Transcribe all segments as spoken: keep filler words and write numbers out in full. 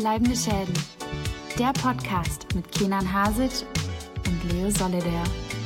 Bleibende Schäden. Der Podcast mit Kenan Hasic und Leo Solidaire.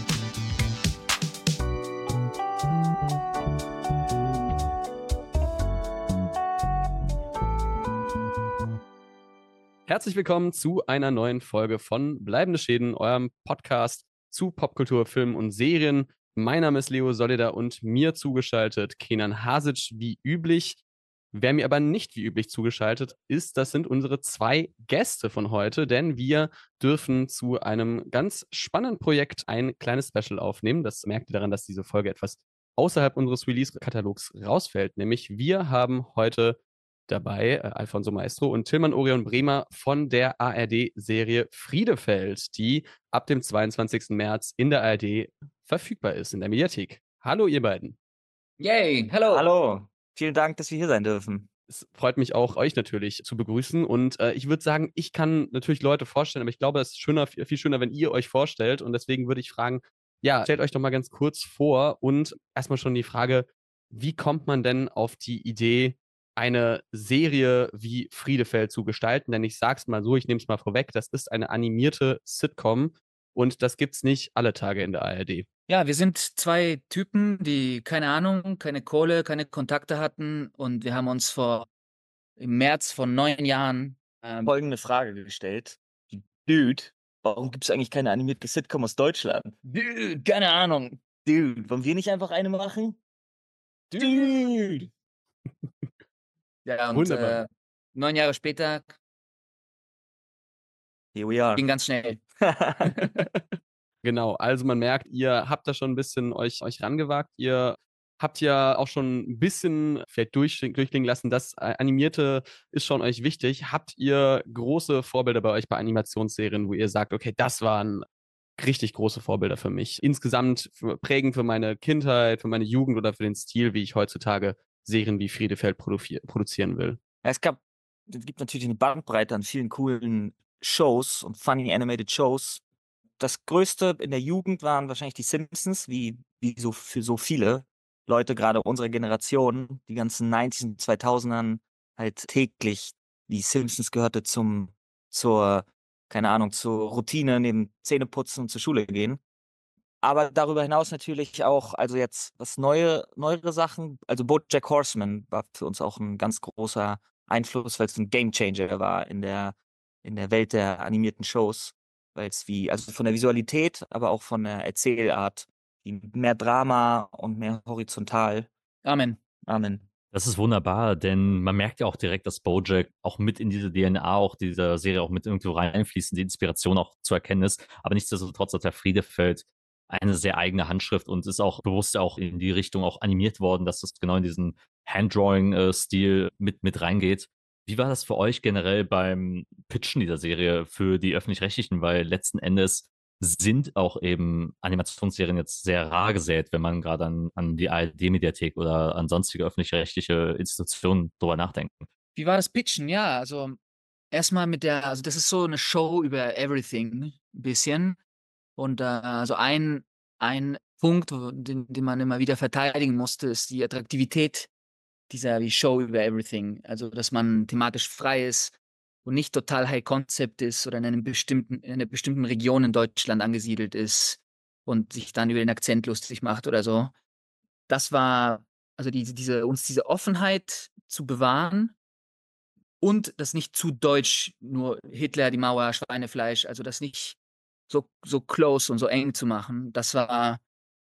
Herzlich willkommen zu einer neuen Folge von Bleibende Schäden, eurem Podcast zu Popkultur, Filmen und Serien. Mein Name ist Leo Solidaire und mir zugeschaltet Kenan Hasic wie üblich. Wer mir aber nicht wie üblich zugeschaltet ist, das sind unsere zwei Gäste von heute, denn wir dürfen zu einem ganz spannenden Projekt ein kleines Special aufnehmen. Das merkt ihr daran, dass diese Folge etwas außerhalb unseres Release-Katalogs rausfällt. Nämlich wir haben heute dabei äh, Alfonso Maestro und Tilman Orion Bremer von der A R D-Serie Friedefeld, die ab dem zweiundzwanzigsten März in der A R D verfügbar ist, in der Mediathek. Hallo ihr beiden. Yay, hallo. Hallo, vielen Dank, dass wir hier sein dürfen. Es freut mich auch, euch natürlich zu begrüßen. Und äh, ich würde sagen, ich kann natürlich Leute vorstellen, aber ich glaube, es ist schöner, viel schöner, wenn ihr euch vorstellt. Und deswegen würde ich fragen, ja, stellt euch doch mal ganz kurz vor und erstmal schon die Frage, wie kommt man denn auf die Idee, eine Serie wie Friedefeld zu gestalten? Denn ich sag's mal so, ich nehme es mal vorweg, das ist eine animierte Sitcom und das gibt's nicht alle Tage in der A R D. Ja, wir sind zwei Typen, die keine Ahnung, keine Kohle, keine Kontakte hatten und wir haben uns vor im März vor neun Jahren ähm, Folgende Frage gestellt. Dude, warum gibt es eigentlich keine animierte Sitcom aus Deutschland? Dude, keine Ahnung. Dude, wollen wir nicht einfach eine machen? Dude! Ja, und Wunderbar. äh, neun Jahre später Here we are. ging ganz schnell. Genau, also man merkt, ihr habt da schon ein bisschen euch, euch rangewagt. Ihr habt ja auch schon ein bisschen vielleicht durch, durchklingen lassen, das äh, Animierte ist schon euch wichtig. Habt ihr große Vorbilder bei euch bei Animationsserien, wo ihr sagt, okay, das waren richtig große Vorbilder für mich. Insgesamt für, prägend für meine Kindheit, für meine Jugend oder für den Stil, wie ich heutzutage Serien wie Friedefeld produzier- produzieren will. Ja, es, gab, es gibt natürlich eine Bandbreite an vielen coolen Shows und funny animated Shows. Das Größte in der Jugend waren wahrscheinlich die Simpsons, wie, wie so für so viele Leute, gerade unserer Generation, die ganzen neunziger und zweitausendern, halt täglich. Die Simpsons gehörte zum, zur, keine Ahnung, zur Routine neben Zähneputzen und zur Schule gehen. Aber darüber hinaus natürlich auch, also jetzt was neue, neuere Sachen, also BoJack Horseman war für uns auch ein ganz großer Einfluss, weil es ein Gamechanger war in der, in der Welt der animierten Shows, weil es wie, also von der Visualität, aber auch von der Erzählart, die mehr Drama und mehr horizontal. Amen. Amen. Das ist wunderbar, denn man merkt ja auch direkt, dass BoJack auch mit in diese D N A auch dieser Serie auch mit irgendwo reinfließt, die Inspiration auch zu erkennen ist. Aber nichtsdestotrotz hat der Friedefeld eine sehr eigene Handschrift und ist auch bewusst auch in die Richtung auch animiert worden, dass das genau in diesen Handdrawing-Stil mit, mit reingeht. Wie war das für euch generell beim Pitchen dieser Serie für die Öffentlich-Rechtlichen? Weil letzten Endes sind auch eben Animationsserien jetzt sehr rar gesät, wenn man gerade an, an die A R D-Mediathek oder an sonstige öffentlich-rechtliche Institutionen drüber nachdenkt. Wie war das Pitchen? Ja, also erstmal mit der, also das ist so eine Show über Everything, ein bisschen. Und äh, also ein, ein Punkt, wo- den, den man immer wieder verteidigen musste, ist die Attraktivität dieser wie Show über Everything. Also, dass man thematisch frei ist und nicht total High Concept ist oder in einem bestimmten, in einer bestimmten Region in Deutschland angesiedelt ist und sich dann über den Akzent lustig macht oder so. Das war, also diese, diese, uns diese Offenheit zu bewahren und das nicht zu deutsch, nur Hitler, die Mauer, Schweinefleisch, also das nicht so, so close und so eng zu machen. Das war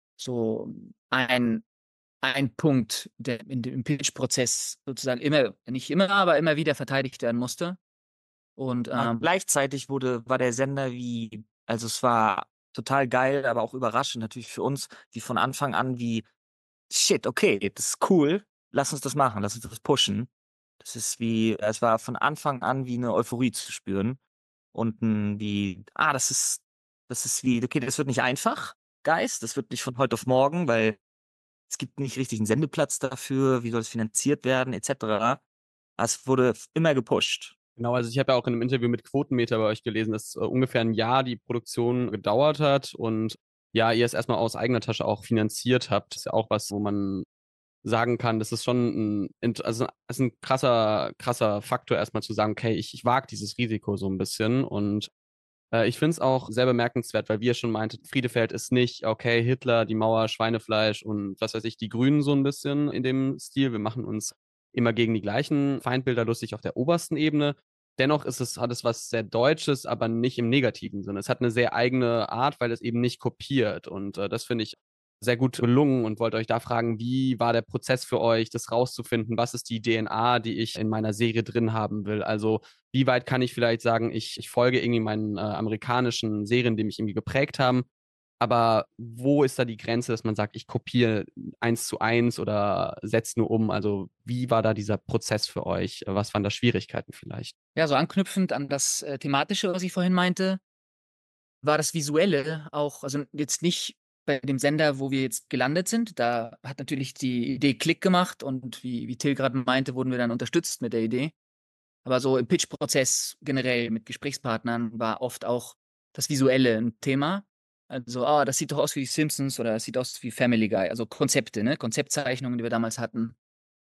so ein, ein Punkt, der in dem Pitch-Prozess sozusagen immer, nicht immer, aber immer wieder verteidigt werden musste. Und Aber ähm, gleichzeitig wurde, war der Sender wie, also es war total geil, aber auch überraschend natürlich für uns, wie von Anfang an wie, shit, okay, das ist cool, lass uns das machen, lass uns das pushen. Das ist wie, es war von Anfang an wie eine Euphorie zu spüren. Und ein, wie, ah, das ist, das ist wie, okay, das wird nicht einfach, Guys, das wird nicht von heute auf morgen, weil es gibt nicht richtig einen Sendeplatz dafür, wie soll es finanziert werden, et cetera. Es wurde immer gepusht. Genau, also ich habe ja auch in einem Interview mit Quotenmeter bei euch gelesen, dass äh, ungefähr ein Jahr die Produktion gedauert hat und ja, ihr es erstmal aus eigener Tasche auch finanziert habt. Das ist ja auch was, wo man sagen kann, das ist schon ein, also ist ein krasser, krasser Faktor, erstmal zu sagen, okay, ich, ich wage dieses Risiko so ein bisschen. Und äh, ich finde es auch sehr bemerkenswert, weil wie ihr schon meintet, Friedefeld ist nicht, okay, Hitler, die Mauer, Schweinefleisch und was weiß ich, die Grünen so ein bisschen in dem Stil. Wir machen uns immer gegen die gleichen Feindbilder lustig auf der obersten Ebene. Dennoch ist es, hat es was sehr Deutsches, aber nicht im negativen Sinne. Es hat eine sehr eigene Art, weil es eben nicht kopiert. Und äh, das finde ich sehr gut gelungen und wollte euch da fragen, wie war der Prozess für euch, das rauszufinden? Was ist die D N A, die ich in meiner Serie drin haben will? Also, wie weit kann ich vielleicht sagen, ich, ich folge irgendwie meinen äh, amerikanischen Serien, die mich irgendwie geprägt haben? Aber wo ist da die Grenze, dass man sagt, ich kopiere eins zu eins oder setze nur um? Also, wie war da dieser Prozess für euch? Was waren da Schwierigkeiten vielleicht? Ja, so anknüpfend an das äh, Thematische, was ich vorhin meinte, war das Visuelle auch, also jetzt nicht bei dem Sender, wo wir jetzt gelandet sind. Da hat natürlich die Idee Klick gemacht und wie, wie Till gerade meinte, wurden wir dann unterstützt mit der Idee. Aber so im Pitch-Prozess generell mit Gesprächspartnern war oft auch das Visuelle ein Thema. Also, ah, das sieht doch aus wie Simpsons oder das sieht aus wie Family Guy. Also Konzepte, ne? Konzeptzeichnungen, die wir damals hatten.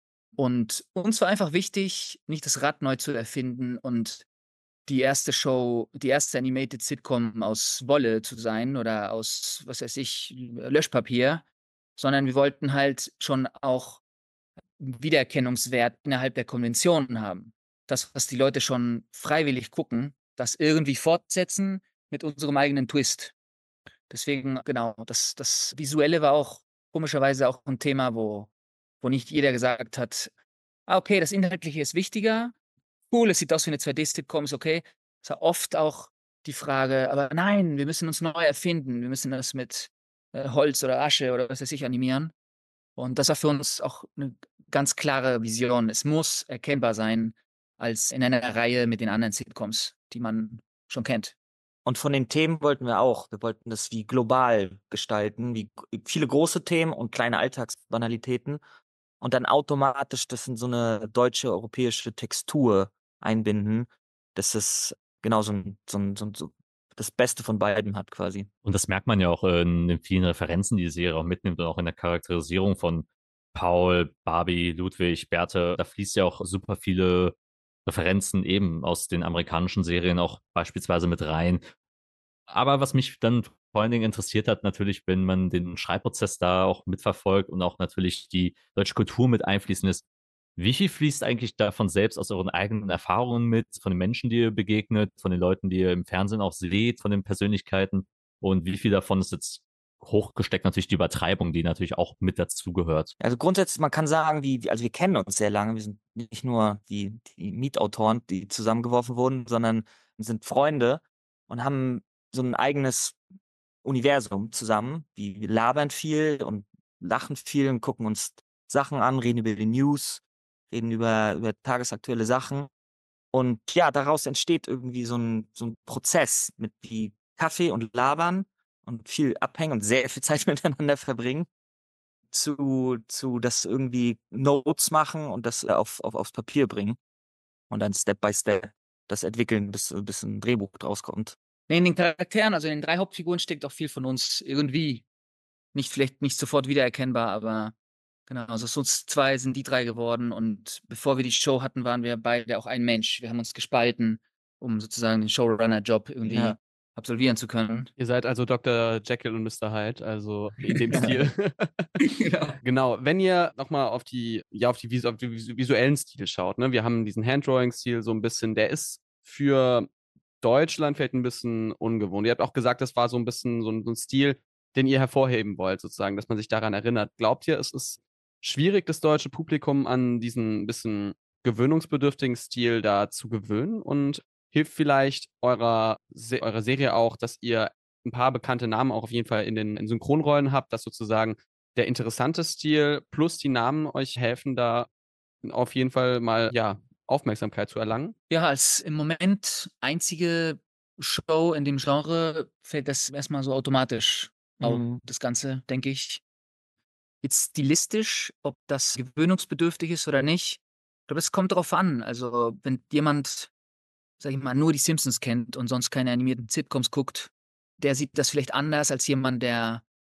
Und uns war einfach wichtig, nicht das Rad neu zu erfinden und die erste Show, die erste Animated Sitcom aus Wolle zu sein oder aus, was weiß ich, Löschpapier, sondern wir wollten halt schon auch Wiedererkennungswert innerhalb der Konventionen haben. Das, was die Leute schon freiwillig gucken, das irgendwie fortsetzen mit unserem eigenen Twist. Deswegen, genau, das, das Visuelle war auch komischerweise auch ein Thema, wo, wo nicht jeder gesagt hat, ah, okay, das Inhaltliche ist wichtiger, cool, es sieht aus wie eine zwei D-Sitcom, ist okay. Es war oft auch die Frage, aber nein, wir müssen uns neu erfinden, wir müssen das mit äh, Holz oder Asche oder was weiß ich animieren. Und das war für uns auch eine ganz klare Vision. Es muss erkennbar sein als in einer Reihe mit den anderen Sitcoms, die man schon kennt. Und von den Themen wollten wir auch. Wir wollten das wie global gestalten, wie g- viele große Themen und kleine Alltagsbanalitäten. Und dann automatisch das in so eine deutsche, europäische Textur einbinden, dass es genau so, ein, so, ein, so, ein, so das Beste von beiden hat quasi. Und das merkt man ja auch in den vielen Referenzen, die die Serie auch mitnimmt und auch in der Charakterisierung von Paul, Barbie, Ludwig, Berthe. Da fließt ja auch super viele Referenzen eben aus den amerikanischen Serien auch beispielsweise mit rein. Aber was mich dann vor allen Dingen interessiert hat, natürlich, wenn man den Schreibprozess da auch mitverfolgt und auch natürlich die deutsche Kultur mit einfließen lässt, wie viel fließt eigentlich davon selbst aus euren eigenen Erfahrungen mit, von den Menschen, die ihr begegnet, von den Leuten, die ihr im Fernsehen auch seht, von den Persönlichkeiten? Und wie viel davon ist jetzt hochgesteckt natürlich die Übertreibung, die natürlich auch mit dazugehört? Also grundsätzlich, man kann sagen, wie, also wir kennen uns sehr lange. Wir sind nicht nur die, die Mietautoren, die zusammengeworfen wurden, sondern wir sind Freunde und haben so ein eigenes Universum zusammen. Wir labern viel und lachen viel und gucken uns Sachen an, reden über die News, reden über, über tagesaktuelle Sachen. Und ja, daraus entsteht irgendwie so ein, so ein Prozess mit wie Kaffee und Labern und viel abhängen und sehr viel Zeit miteinander verbringen, zu, zu das irgendwie Notes machen und das auf, auf, aufs Papier bringen und dann Step by Step das entwickeln, bis, bis ein Drehbuch draus kommt. Nee, in den Charakteren, also in den drei Hauptfiguren steckt auch viel von uns irgendwie. Nicht vielleicht nicht sofort wiedererkennbar, aber genau, also aus uns zwei sind die drei geworden und bevor wir die Show hatten, waren wir beide auch ein Mensch. Wir haben uns gespalten, um sozusagen den Showrunner-Job irgendwie Ja. absolvieren zu können. Ihr seid also Doktor Jekyll und Mister Hyde, also in dem Stil. Genau. Genau, wenn ihr nochmal auf die, ja, auf die, vis- auf die vis- visuellen Stil schaut, ne? Wir haben diesen Handdrawing-Stil so ein bisschen, der ist für Deutschland vielleicht ein bisschen ungewohnt. Ihr habt auch gesagt, das war so ein bisschen so ein, so ein Stil, den ihr hervorheben wollt, sozusagen, dass man sich daran erinnert. Glaubt ihr, es ist schwierig, das deutsche Publikum an diesen bisschen gewöhnungsbedürftigen Stil da zu gewöhnen? Und hilft vielleicht eurer, Se eurer Serie auch, dass ihr ein paar bekannte Namen auch auf jeden Fall in den in Synchronrollen habt, dass sozusagen der interessante Stil plus die Namen euch helfen, da auf jeden Fall mal, ja, Aufmerksamkeit zu erlangen? Ja, als im Moment einzige Show in dem Genre fällt das erstmal so automatisch auf, Mhm. das Ganze, denke ich. Jetzt stilistisch, ob das gewöhnungsbedürftig ist oder nicht, ich glaube, es kommt drauf an. Also, wenn jemand, sage ich mal, nur die Simpsons kennt und sonst keine animierten Sitcoms guckt, der sieht das vielleicht anders als jemand, der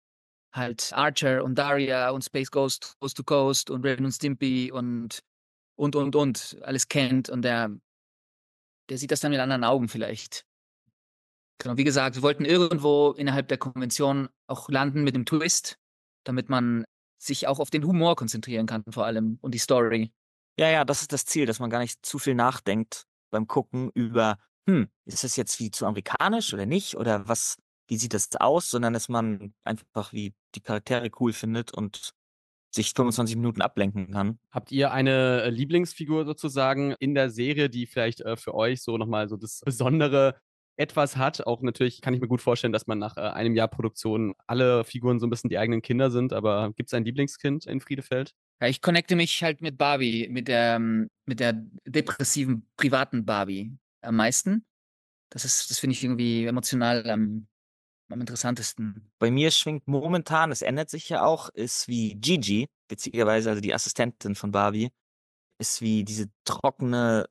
halt Archer und Daria und Space Ghost, Coast to Coast und Ren und Stimpy und und und und alles kennt und der, der sieht das dann mit anderen Augen vielleicht. Genau, wie gesagt, wir wollten irgendwo innerhalb der Konvention auch landen mit dem Twist, damit man sich auch auf den Humor konzentrieren kann vor allem und die Story. Ja, ja, das ist das Ziel, dass man gar nicht zu viel nachdenkt beim Gucken über, hm, ist das jetzt wie zu amerikanisch oder nicht? Oder was, wie sieht das aus? Sondern dass man einfach wie die Charaktere cool findet und sich fünfundzwanzig Minuten ablenken kann. Habt ihr eine äh, Lieblingsfigur sozusagen in der Serie, die vielleicht äh, für euch so nochmal so das Besondere etwas hat? Auch natürlich kann ich mir gut vorstellen, dass man nach äh, einem Jahr Produktion alle Figuren so ein bisschen die eigenen Kinder sind, aber gibt es ein Lieblingskind in Friedefeld? Ja, ich connecte mich halt mit Barbie, mit der, ähm, mit der depressiven, privaten Barbie am meisten. Das ist, das finde ich irgendwie emotional am, am interessantesten. Bei mir schwingt momentan, es ändert sich ja auch, ist wie Gigi, witzigerweise, also die Assistentin von Barbie, ist wie diese trockene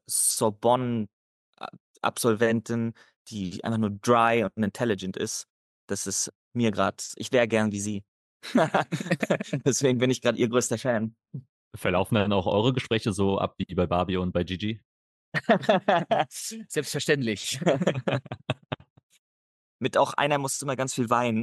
Sorbonne-Absolventin, die einfach nur dry und intelligent ist. Das ist mir gerade, ich wäre gern wie sie. Deswegen bin ich gerade ihr größter Fan. Verlaufen dann auch eure Gespräche so ab wie bei Barbie und bei Gigi? Selbstverständlich. Mit auch einer musste immer ganz viel weinen.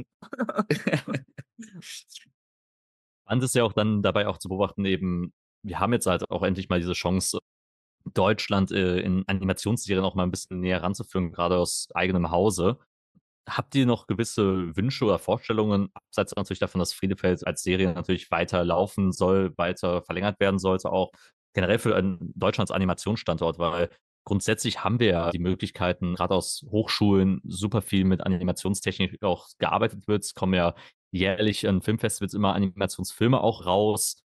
Spannend ist ja auch dann dabei auch zu beobachten, eben, wir haben jetzt halt auch endlich mal diese Chance, Deutschland äh, in Animationsserien auch mal ein bisschen näher ranzuführen, gerade aus eigenem Hause. Habt ihr noch gewisse Wünsche oder Vorstellungen, abseits natürlich davon, dass Friedefeld als Serie natürlich weiter laufen soll, weiter verlängert werden sollte, auch generell für ein Deutschlands Animationsstandort, weil grundsätzlich haben wir ja die Möglichkeiten, gerade aus Hochschulen, super viel mit Animationstechnik auch gearbeitet wird. Es kommen ja jährlich an Filmfestivals immer Animationsfilme auch raus.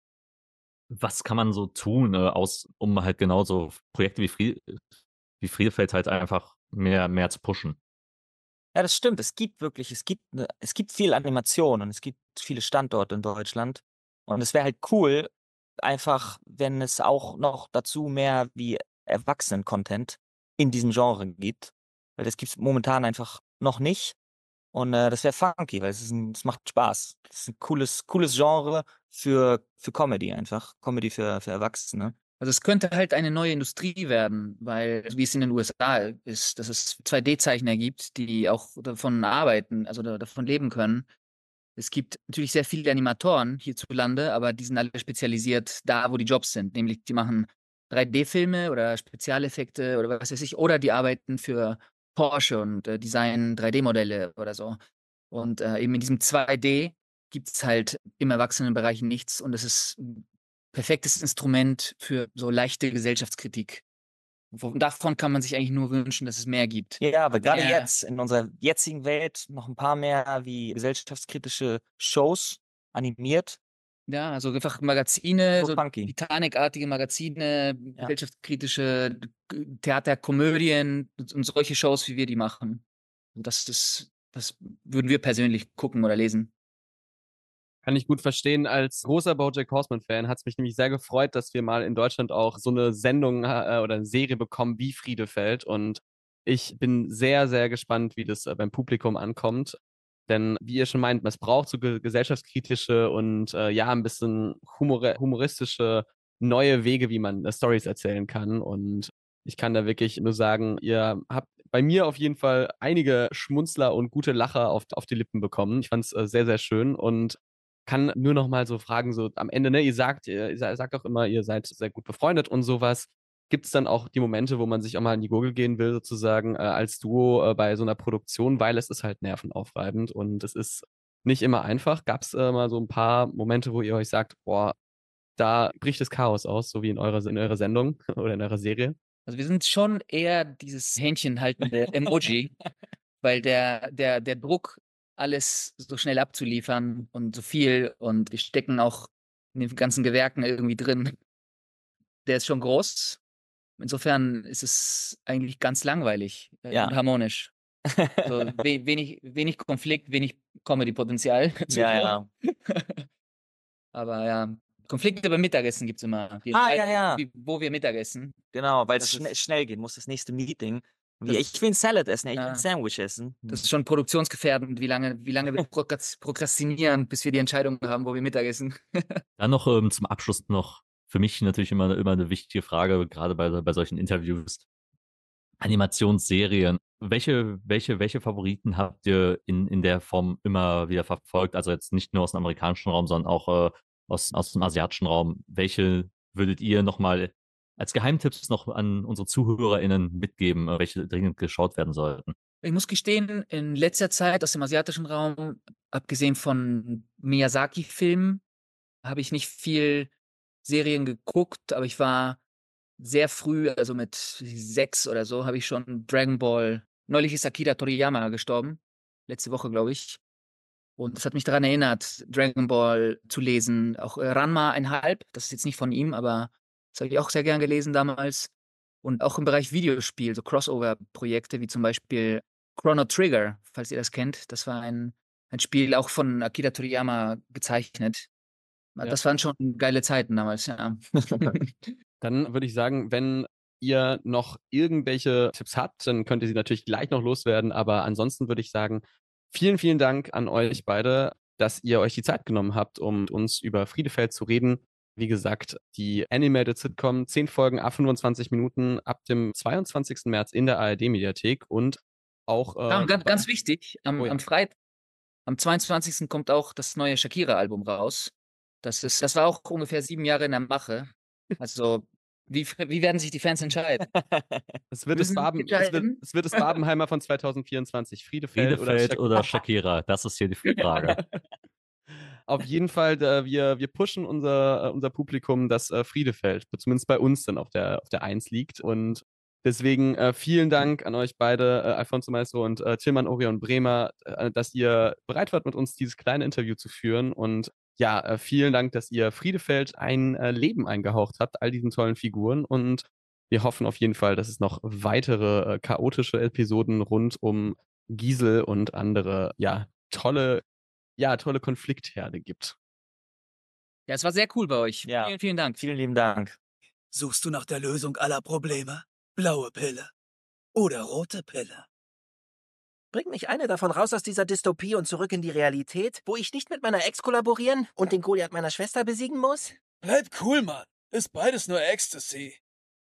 Was kann man so tun, äh, aus, um halt genauso Projekte wie, Fried, wie Friedefeld halt einfach mehr, mehr zu pushen? Ja, das stimmt. Es gibt wirklich, es gibt, ne, es gibt viel Animation und es gibt viele Standorte in Deutschland. Und es wäre halt cool, einfach, wenn es auch noch dazu mehr wie Erwachsenen-Content in diesem Genre gibt. Weil das gibt es momentan einfach noch nicht. Und äh, das wäre funky, weil es, ist ein, es macht Spaß. Es ist ein cooles, cooles Genre für, für Comedy einfach. Comedy für, für Erwachsene. Also es könnte halt eine neue Industrie werden, weil, wie es in den U S A ist, dass es zwei D-Zeichner gibt, die auch davon arbeiten, also da, davon leben können. Es gibt natürlich sehr viele Animatoren hierzulande, aber die sind alle spezialisiert da, wo die Jobs sind. Nämlich, die machen drei D-Filme oder Spezialeffekte oder was weiß ich, oder die arbeiten für Porsche und äh, designen drei D-Modelle oder so. Und äh, eben in diesem zwei D gibt es halt im Erwachsenenbereich nichts und es ist ein perfektes Instrument für so leichte Gesellschaftskritik. Wo- Davon kann man sich eigentlich nur wünschen, dass es mehr gibt. Ja, aber gerade Ja. jetzt, in unserer jetzigen Welt, noch ein paar mehr wie gesellschaftskritische Shows animiert. Ja, also einfach Magazine, So so funky. Titanic-artige Magazine, Ja. gesellschaftskritische Theater, Komödien und und solche Shows, wie wir die machen. Und Das, das, das würden wir persönlich gucken oder lesen. Kann ich gut verstehen. Als großer BoJack Horseman-Fan hat es mich nämlich sehr gefreut, dass wir mal in Deutschland auch so eine Sendung äh, oder eine Serie bekommen wie Friedefeld. Und ich bin sehr, sehr gespannt, wie das äh, beim Publikum ankommt. Denn wie ihr schon meint, es braucht so ge gesellschaftskritische und äh, ja, ein bisschen humor humoristische neue Wege, wie man äh, Storys erzählen kann. Und ich kann da wirklich nur sagen, ihr habt bei mir auf jeden Fall einige Schmunzler und gute Lacher auf, auf die Lippen bekommen. Ich fand es äh, sehr, sehr schön und kann nur noch mal so fragen, so am Ende, ne, ihr sagt, ihr, ihr sagt auch immer, ihr seid sehr gut befreundet und sowas. Gibt es dann auch die Momente, wo man sich auch mal in die Gurgel gehen will, sozusagen, äh, als Duo äh, bei so einer Produktion, weil es ist halt nervenaufreibend und es ist nicht immer einfach. Gab es äh, mal so ein paar Momente, wo ihr euch sagt, boah, da bricht das Chaos aus, so wie in eurer, in eurer Sendung oder in eurer Serie? Also wir sind schon eher dieses händchenhaltende Emoji, weil der, der, der Druck, alles so schnell abzuliefern und so viel und wir stecken auch in den ganzen Gewerken irgendwie drin, der ist schon groß. Insofern ist es eigentlich ganz langweilig äh, Ja. und harmonisch. So we wenig, wenig Konflikt, wenig Comedy-Potenzial. Ja, ja. Aber ja, Konflikte beim Mittagessen gibt es immer. Wir Ah, entscheiden, ja, ja. Wie, wo wir Mittagessen. Genau, weil es Das schne ist- schnell gehen muss, das nächste Meeting. Wie, Das- ich will ein Salad essen, ich will Ja. ein Sandwich essen. Das ist schon produktionsgefährdend, wie lange, wie lange wir prokras- prokrastinieren, bis wir die Entscheidung haben, wo wir Mittagessen. Dann noch ähm, zum Abschluss noch für mich natürlich immer, immer eine wichtige Frage, gerade bei, bei solchen Interviews. Animationsserien. Welche, welche, welche Favoriten habt ihr in, in der Form immer wieder verfolgt? Also jetzt nicht nur aus dem amerikanischen Raum, sondern auch äh, aus, aus dem asiatischen Raum. Welche würdet ihr nochmal als Geheimtipps noch an unsere ZuhörerInnen mitgeben, äh, welche dringend geschaut werden sollten? Ich muss gestehen, in letzter Zeit aus dem asiatischen Raum, abgesehen von Miyazaki-Filmen, habe ich nicht viel Serien geguckt, aber ich war sehr früh, also mit sechs oder so, habe ich schon Dragon Ball. Neulich ist Akira Toriyama gestorben. Letzte Woche, glaube ich. Und das hat mich daran erinnert, Dragon Ball zu lesen. Auch äh, Ranma einhalb, das ist jetzt nicht von ihm, aber das habe ich auch sehr gern gelesen damals. Und auch im Bereich Videospiel, so Crossover-Projekte wie zum Beispiel Chrono Trigger, falls ihr das kennt. Das war ein, ein Spiel auch von Akira Toriyama gezeichnet. Ja. Das waren schon geile Zeiten damals, ja. Dann würde ich sagen, wenn ihr noch irgendwelche Tipps habt, dann könnt ihr sie natürlich gleich noch loswerden. Aber ansonsten würde ich sagen, vielen, vielen Dank an euch beide, dass ihr euch die Zeit genommen habt, um mit uns über Friedefeld zu reden. Wie gesagt, die Animated Sitcom, zehn Folgen, a fünfundzwanzig Minuten, ab dem zweiundzwanzigsten März in der A R D-Mediathek und auch... Äh, Ja, und ganz, ganz wichtig, am, Oh ja. am Freitag, am zweiundzwanzigsten kommt auch das neue Shakira-Album raus. Das ist, das war auch ungefähr sieben Jahre in der Mache. Also, wie, wie werden sich die Fans entscheiden? es, wird das Müssen Sie Baben, es, wird, entscheiden? es wird das Babenheimer von zweitausendvierundzwanzig. Friedefeld, Bielefeld oder oder Shakira? Shakira? Das ist hier die Frage. Auf jeden Fall, äh, wir, wir pushen unser, äh, unser Publikum, dass äh, Friedefeld zumindest bei uns dann auf der, auf der Eins liegt. Und deswegen äh, vielen Dank an euch beide, äh, Alfonso Maestro und äh, Tilman Orion Bremer, äh, dass ihr bereit wart, mit uns dieses kleine Interview zu führen. Und ja, äh, vielen Dank, dass ihr Friedefeld ein äh, Leben eingehaucht habt, all diesen tollen Figuren. Und wir hoffen auf jeden Fall, dass es noch weitere äh, chaotische Episoden rund um Giesel und andere, ja, tolle ja, tolle Konfliktherde gibt. Ja, es war sehr cool bei euch. Ja. Vielen, vielen Dank. Vielen lieben Dank. Suchst du nach der Lösung aller Probleme? Blaue Pille oder rote Pille? Bringt mich eine davon raus aus dieser Dystopie und zurück in die Realität, wo ich nicht mit meiner Ex kollaborieren und den Goliath meiner Schwester besiegen muss? Bleib cool, Mann. Ist beides nur Ecstasy.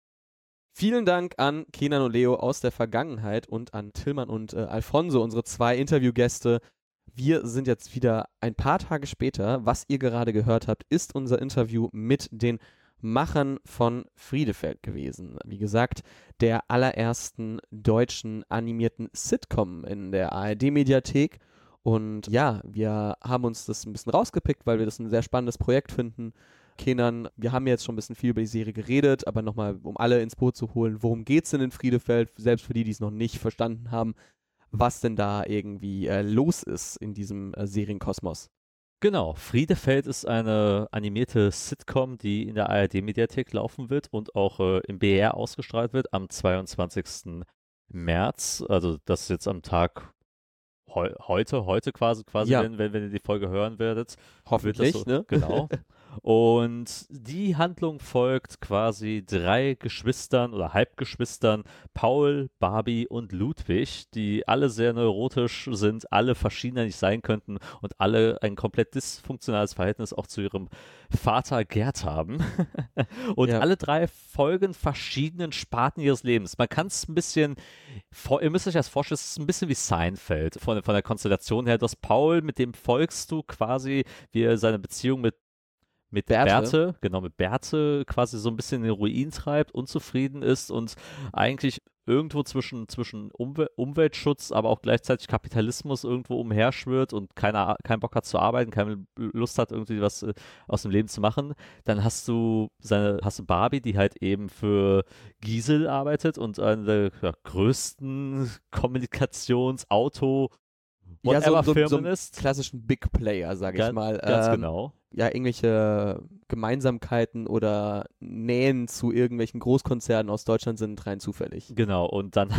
Vielen Dank an Kenan und Leo aus der Vergangenheit und an Tilman und äh, Alfonso, unsere zwei Interviewgäste. Wir sind jetzt wieder ein paar Tage später. Was ihr gerade gehört habt, ist unser Interview mit den Machern von Friedefeld gewesen. Wie gesagt, der allerersten deutschen animierten Sitcom in der A R D-Mediathek. Und ja, wir haben uns das ein bisschen rausgepickt, weil wir das ein sehr spannendes Projekt finden. Kenan, wir haben jetzt schon ein bisschen viel über die Serie geredet, aber nochmal, um alle ins Boot zu holen, worum geht's denn in Friedefeld, selbst für die, die es noch nicht verstanden haben, was denn da irgendwie äh, los ist in diesem äh, Serienkosmos. Genau, Friedefeld ist eine animierte Sitcom, die in der A R D-Mediathek laufen wird und auch äh, im B R ausgestrahlt wird am zweiundzwanzigsten März. Also das ist jetzt am Tag heu heute, heute quasi, quasi Ja. wenn, wenn, wenn ihr die Folge hören werdet. Hoffentlich, wird das so, ne? Genau. Und die Handlung folgt quasi drei Geschwistern oder Halbgeschwistern, Paul, Barbie und Ludwig, die alle sehr neurotisch sind, alle verschiedener nicht sein könnten und alle ein komplett dysfunktionales Verhältnis auch zu ihrem Vater Gerd haben. Und Ja. alle drei folgen verschiedenen Sparten ihres Lebens. Man kann es ein bisschen, vor- ihr müsst euch das vorstellen, es ist ein bisschen wie Seinfeld von, von der Konstellation her, dass Paul, mit dem folgst du quasi, wie er seine Beziehung mit mit Berthe. Berthe, genau, mit Berthe quasi so ein bisschen in den Ruin treibt, unzufrieden ist und eigentlich irgendwo zwischen, zwischen Umwel Umweltschutz, aber auch gleichzeitig Kapitalismus irgendwo umherschwirrt und keiner, keinen Bock hat zu arbeiten, keine Lust hat, irgendwie was äh, aus dem Leben zu machen. Dann hast du seine, hast du Barbie, die halt eben für Giesel arbeitet und eine der ja, größten Kommunikations-, Auto- Ja, so, whatever so, so Firmen einen ist. klassischen Big Player, sag ich Ganz, mal. ganz Ähm, genau. ja irgendwelche Gemeinsamkeiten oder Nähen zu irgendwelchen Großkonzernen aus Deutschland sind rein zufällig. Genau, und dann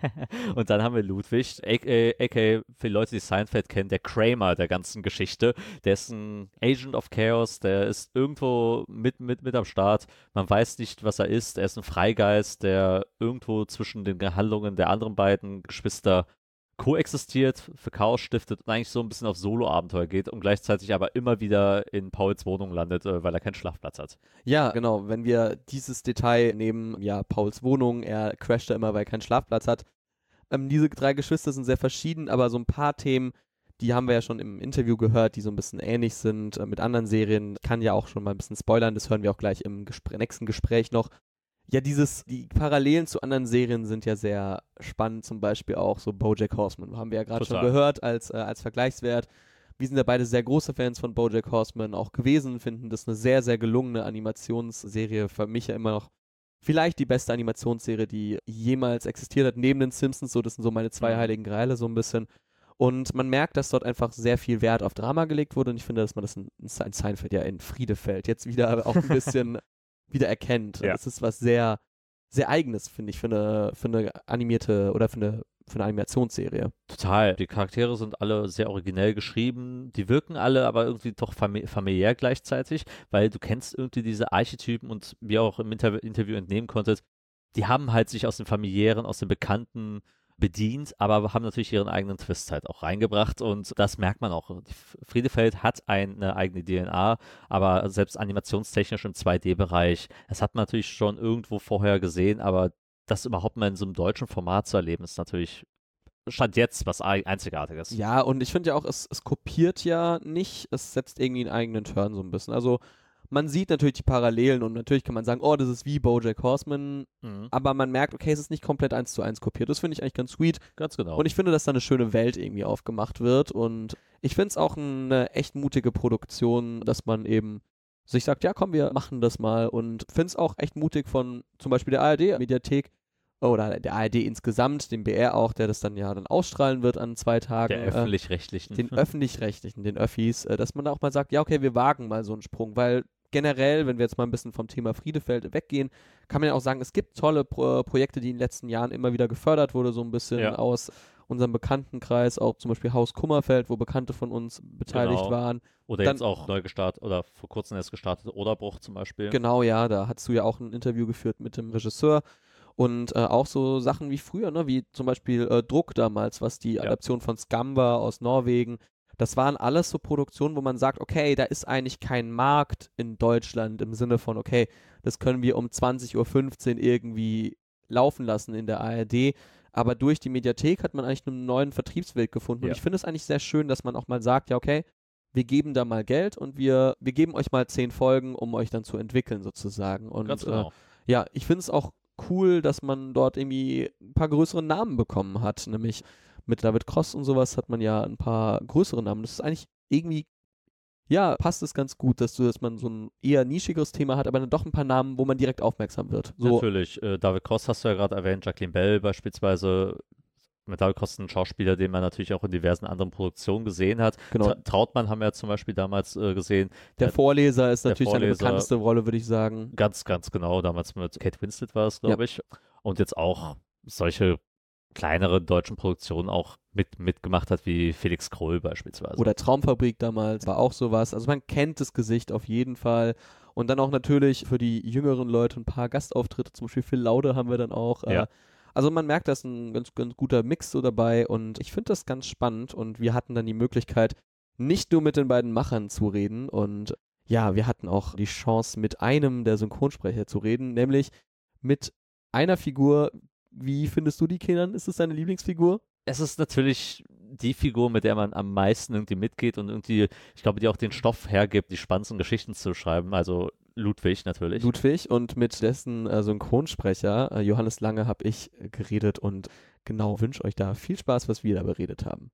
und dann haben wir Ludwig, aka, aka für die Leute, die Seinfeld kennen, der Kramer der ganzen Geschichte. Der ist ein Agent of Chaos, der ist irgendwo mit, mit, mit am Start. Man weiß nicht, was er ist. Er ist ein Freigeist, der irgendwo zwischen den Handlungen der anderen beiden Geschwister koexistiert, für Chaos stiftet und eigentlich so ein bisschen auf Solo-Abenteuer geht und gleichzeitig aber immer wieder in Pauls Wohnung landet, äh, weil er keinen Schlafplatz hat. Ja, genau. Wenn wir dieses Detail nehmen, ja, Pauls Wohnung, er crasht da immer, weil er keinen Schlafplatz hat. Ähm, diese drei Geschwister sind sehr verschieden, aber so ein paar Themen, die haben wir ja schon im Interview gehört, die so ein bisschen ähnlich sind äh, mit anderen Serien. Ich kann ja auch schon mal ein bisschen spoilern, das hören wir auch gleich im Gespr- nächsten Gespräch noch. Ja, dieses, die Parallelen zu anderen Serien sind ja sehr spannend, zum Beispiel auch so BoJack Horseman, haben wir ja gerade schon gehört als, äh, als Vergleichswert. Wir sind ja beide sehr große Fans von BoJack Horseman auch gewesen, finden das eine sehr, sehr gelungene Animationsserie, für mich ja immer noch vielleicht die beste Animationsserie, die jemals existiert hat, neben den Simpsons, so das sind so meine zwei heiligen Greile so ein bisschen. Und man merkt, dass dort einfach sehr viel Wert auf Drama gelegt wurde und ich finde, dass man das in, in Seinfeld ja in Friedefeld jetzt wieder auch ein bisschen wieder erkennt. Ja. Das ist was sehr, sehr Eigenes, finde ich, für eine, für eine animierte oder für eine, für eine Animationsserie. Total. Die Charaktere sind alle sehr originell geschrieben. Die wirken alle aber irgendwie doch fami- familiär gleichzeitig, weil du kennst irgendwie diese Archetypen und wie ihr auch im Inter- Interview entnehmen konntet, die haben halt sich aus dem familiären, aus dem Bekannten bedient, aber haben natürlich ihren eigenen Twist halt auch reingebracht und das merkt man auch. Friedefeld hat eine eigene D N A, aber selbst animationstechnisch im zwei D-Bereich, das hat man natürlich schon irgendwo vorher gesehen, aber das überhaupt mal in so einem deutschen Format zu erleben, ist natürlich Stand jetzt was Einzigartiges. Ja, und ich finde ja auch, es, es kopiert ja nicht, es setzt irgendwie einen eigenen Turn so ein bisschen. Also man sieht natürlich die Parallelen und natürlich kann man sagen, oh, das ist wie BoJack Horseman, Mhm. aber man merkt, okay, es ist nicht komplett eins zu eins kopiert. Das finde ich eigentlich ganz sweet. Ganz genau. Und ich finde, dass da eine schöne Welt irgendwie aufgemacht wird und ich finde es auch eine echt mutige Produktion, dass man eben sich sagt, ja komm, wir machen das mal und finde es auch echt mutig von zum Beispiel der A R D-Mediathek oder der A R D insgesamt, dem B R auch, der das dann ja dann ausstrahlen wird an zwei Tagen. Der öffentlich-rechtlichen. Äh, den öffentlich-rechtlichen, den Öffis, äh, dass man da auch mal sagt, ja okay, wir wagen mal so einen Sprung, weil generell, wenn wir jetzt mal ein bisschen vom Thema Friedefeld weggehen, kann man ja auch sagen, es gibt tolle Pro- Projekte, die in den letzten Jahren immer wieder gefördert wurde, so ein bisschen Ja. aus unserem Bekanntenkreis, auch zum Beispiel Haus Kummerfeld, wo Bekannte von uns beteiligt Genau. waren. Oder Dann- jetzt auch neu gestartet oder vor kurzem erst gestartet, Oderbruch zum Beispiel. Genau, ja, da hast du ja auch ein Interview geführt mit dem Regisseur und äh, auch so Sachen wie früher, ne, wie zum Beispiel äh, Druck damals, was die Ja. Adaption von Scum war aus Norwegen. Das waren alles so Produktionen, wo man sagt, okay, da ist eigentlich kein Markt in Deutschland im Sinne von, okay, das können wir um zwanzig Uhr fünfzehn irgendwie laufen lassen in der A R D. Aber durch die Mediathek hat man eigentlich einen neuen Vertriebsweg gefunden. Ja. Und ich finde es eigentlich sehr schön, dass man auch mal sagt, ja, okay, wir geben da mal Geld und wir, wir geben euch mal zehn Folgen, um euch dann zu entwickeln sozusagen. Und Ganz äh, genau. ja, ich finde es auch cool, dass man dort irgendwie ein paar größere Namen bekommen hat. Nämlich mit David Cross und sowas hat man ja ein paar größere Namen. Das ist eigentlich irgendwie, ja, passt es ganz gut, dass du, dass man so ein eher nischigeres Thema hat, aber dann doch ein paar Namen, wo man direkt aufmerksam wird. So, Natürlich. Äh, David Cross hast du ja gerade erwähnt, Jacqueline Bell beispielsweise. Mit David Cross ein Schauspieler, den man natürlich auch in diversen anderen Produktionen gesehen hat. genau. Tra Trautmann haben wir ja zum Beispiel damals äh, gesehen. Der Der- Vorleser ist der natürlich seine Vorleser- bekannteste Rolle, würde ich sagen. Ganz, ganz genau. Damals mit Kate Winslet war es, glaube ich. Und jetzt auch solche kleinere deutschen Produktionen auch mit, mitgemacht hat, wie Felix Krull beispielsweise. Oder Traumfabrik damals war auch sowas. Also man kennt das Gesicht auf jeden Fall. Und dann auch natürlich für die jüngeren Leute ein paar Gastauftritte, zum Beispiel Phil Laude haben wir dann auch. Ja. Äh, also man merkt, da ist ein ganz, ganz guter Mix so dabei und ich finde das ganz spannend und wir hatten dann die Möglichkeit, nicht nur mit den beiden Machern zu reden und ja, wir hatten auch die Chance, mit einem der Synchronsprecher zu reden, nämlich mit einer Figur. Wie findest du die, Kenan? Ist es deine Lieblingsfigur? Es ist natürlich die Figur, mit der man am meisten irgendwie mitgeht und irgendwie, ich glaube, die auch den Stoff hergibt, die spannendsten Geschichten zu schreiben. Also Ludwig natürlich. Ludwig und mit dessen äh, Synchronsprecher äh, Johannes Lange habe ich äh, geredet und genau wünsche euch da viel Spaß, was wir da beredet haben.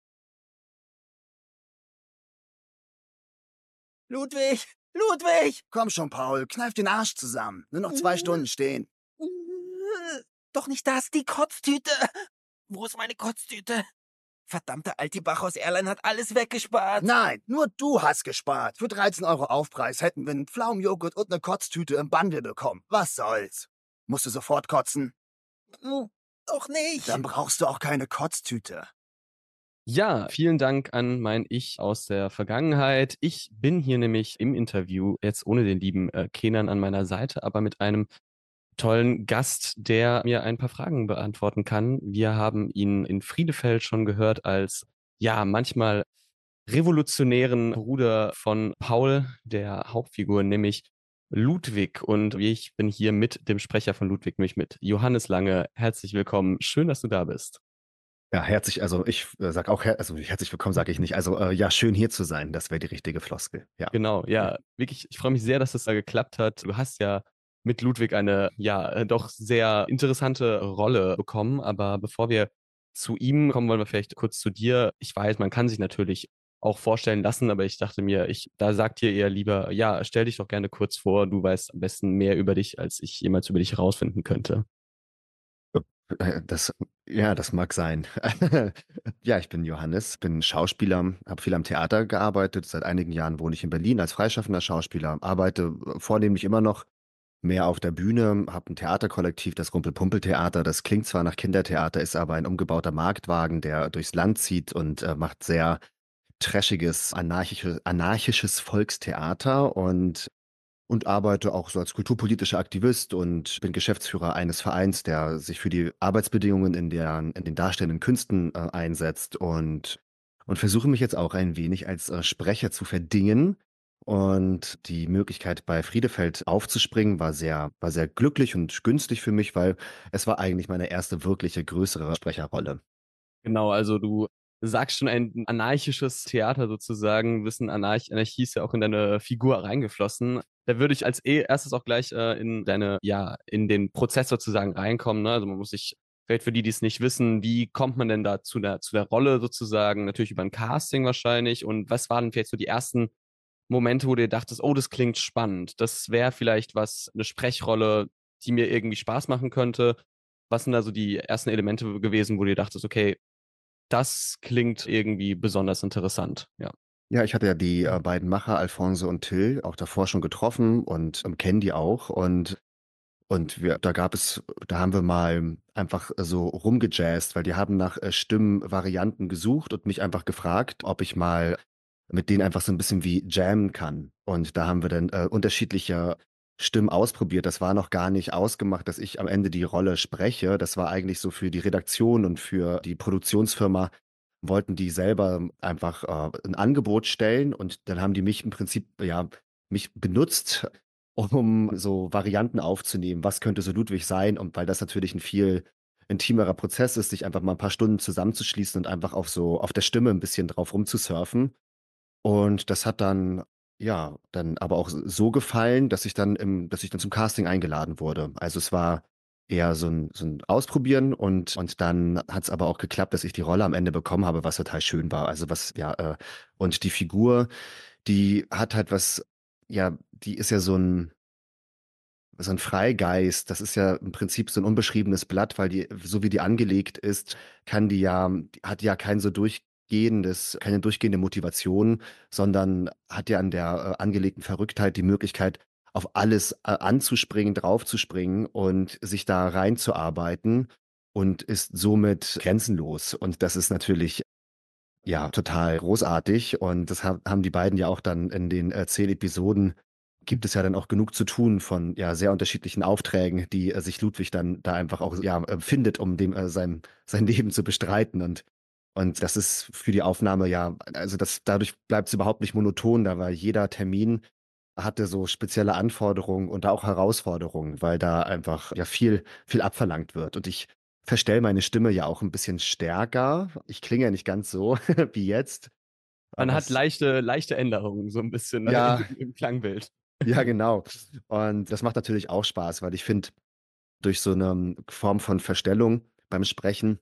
Ludwig! Ludwig! Komm schon, Paul, kneif den Arsch zusammen. Nur noch zwei Stunden stehen. Doch nicht das, die Kotztüte. Wo ist meine Kotztüte? Verdammte Altibachos Airline hat alles weggespart. Nein, nur du hast gespart. Für dreizehn Euro Aufpreis hätten wir einen Pflaumenjoghurt und eine Kotztüte im Bundle bekommen. Was soll's? Musst du sofort kotzen? Hm, doch nicht. Dann brauchst du auch keine Kotztüte. Ja, vielen Dank an mein Ich aus der Vergangenheit. Ich bin hier nämlich im Interview, jetzt ohne den lieben äh, Kenan an meiner Seite, aber mit einem tollen Gast, der mir ein paar Fragen beantworten kann. Wir haben ihn in Friedefeld schon gehört als, ja, manchmal revolutionären Bruder von Paul, der Hauptfigur, nämlich Ludwig. Und ich bin hier mit dem Sprecher von Ludwig, nämlich mit Johannes Lange. Herzlich willkommen. Schön, dass du da bist. Ja, herzlich, also ich äh, sag auch, her also herzlich willkommen sage ich nicht. Also äh, ja, schön hier zu sein, das wäre die richtige Floskel. Ja. Genau, ja, wirklich, ich freue mich sehr, dass das da geklappt hat. Du hast ja mit Ludwig eine, ja, äh, doch sehr interessante Rolle bekommen. Aber bevor wir zu ihm kommen, wollen wir vielleicht kurz zu dir. Ich weiß, man kann sich natürlich auch vorstellen lassen, aber ich dachte mir, ich, da sagt ihr eher lieber, ja, stell dich doch gerne kurz vor. Du weißt am besten mehr über dich, als ich jemals über dich herausfinden könnte. Äh, Das, ja, das mag sein. Ja, ich bin Johannes, bin Schauspieler, habe viel am Theater gearbeitet. Seit einigen Jahren wohne ich in Berlin als freischaffender Schauspieler, arbeite äh, vornehmlich immer noch mehr auf der Bühne, habe ein Theaterkollektiv, das Rumpel-Pumpel-Theater. Das klingt zwar nach Kindertheater, ist aber ein umgebauter Marktwagen, der durchs Land zieht und äh, macht sehr trashiges, anarchische, anarchisches Volkstheater und und arbeite auch so als kulturpolitischer Aktivist und bin Geschäftsführer eines Vereins, der sich für die Arbeitsbedingungen in der in den darstellenden Künsten, äh, einsetzt und und versuche mich jetzt auch ein wenig als, äh, Sprecher zu verdingen. Und die Möglichkeit, bei Friedefeld aufzuspringen, war sehr war sehr glücklich und günstig für mich, weil es war eigentlich meine erste wirkliche größere Sprecherrolle. Genau, also du sagst schon ein anarchisches Theater sozusagen, Wissen Anarch Anarchie ist ja auch in deine Figur reingeflossen. Da würde ich als eh erstes auch gleich äh, in deine, ja, in den Prozess sozusagen reinkommen. Ne? Also man muss sich, vielleicht für die, die es nicht wissen, wie kommt man denn da zu der, zu der Rolle sozusagen? Natürlich über ein Casting wahrscheinlich. Und was waren vielleicht so die ersten Momente, wo du dir dachtest, oh, das klingt spannend. Das wäre vielleicht was, eine Sprechrolle, die mir irgendwie Spaß machen könnte. Was sind da so die ersten Elemente gewesen, wo du dir dachtest, okay, das klingt irgendwie besonders interessant, ja. Ja, ich hatte ja die, äh, beiden Macher, Alfonso und Till, auch davor schon getroffen und, ähm, kenne die auch. Und und wir da gab es da haben wir mal einfach so rumgejazzt, weil die haben nach, äh, Stimmvarianten gesucht und mich einfach gefragt, ob ich mal mit denen einfach so ein bisschen wie jammen kann. Und da haben wir dann, äh, unterschiedliche Stimmen ausprobiert. Das war noch gar nicht ausgemacht, dass ich am Ende die Rolle spreche. Das war eigentlich so für die Redaktion und für die Produktionsfirma wollten die selber einfach, äh, 'n Angebot stellen und dann haben die mich im Prinzip, ja, mich benutzt, um so Varianten aufzunehmen. Was könnte so Ludwig sein? Und weil das natürlich ein viel intimerer Prozess ist, sich einfach mal ein paar Stunden zusammenzuschließen und einfach auf so auf der Stimme ein bisschen drauf rumzusurfen. Und das hat dann ja, dann aber auch so gefallen, dass ich dann im dass ich dann zum Casting eingeladen wurde. Also, es war eher so 'n so 'n Ausprobieren und und dann hat's aber auch geklappt, dass ich die Rolle am Ende bekommen habe, was total schön war. Also, was ja, äh und die Figur, die hat halt was ja, die ist ja so 'n so 'n Freigeist. Das ist ja im Prinzip so 'n unbeschriebenes Blatt, weil die so wie die angelegt ist, kann die ja die hat ja kein so durchgehendes keine durchgehende Motivation, sondern hat ja an der, äh, angelegten Verrücktheit die Möglichkeit, auf alles, äh, anzuspringen, draufzuspringen und sich da reinzuarbeiten und ist somit grenzenlos. Und das ist natürlich, ja, total großartig und das ha haben die beiden ja auch dann in den Erzählepisoden gibt es ja dann auch genug zu tun von, ja, sehr unterschiedlichen Aufträgen, die, äh, sich Ludwig dann da einfach auch, ja, äh, findet, um dem, äh, sein sein Leben zu bestreiten und und das ist für die Aufnahme ja also, das dadurch bleibt's überhaupt nicht monoton, da weil jeder Termin hatte so spezielle Anforderungen und auch Herausforderungen, weil da einfach, ja, viel viel abverlangt wird. Und ich verstelle meine Stimme ja auch 'n bisschen stärker. Ich klinge ja nicht ganz so wie jetzt, Man aber hat es leichte leichte Änderungen so 'n bisschen, ne, Ja. im im Klangbild. Ja, genau. Und das macht natürlich auch Spaß, weil ich finde, durch so 'ne Form von Verstellung beim Sprechen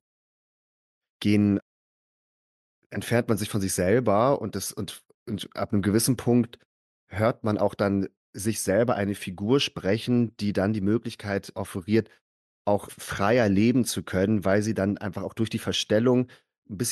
gehen entfernt man sich von sich selber und das und und ab 'nem gewissen Punkt hört man auch dann sich selber eine Figur sprechen, die dann die Möglichkeit offeriert, auch freier leben zu können, weil sie dann einfach auch durch die Verstellung 'n bisschen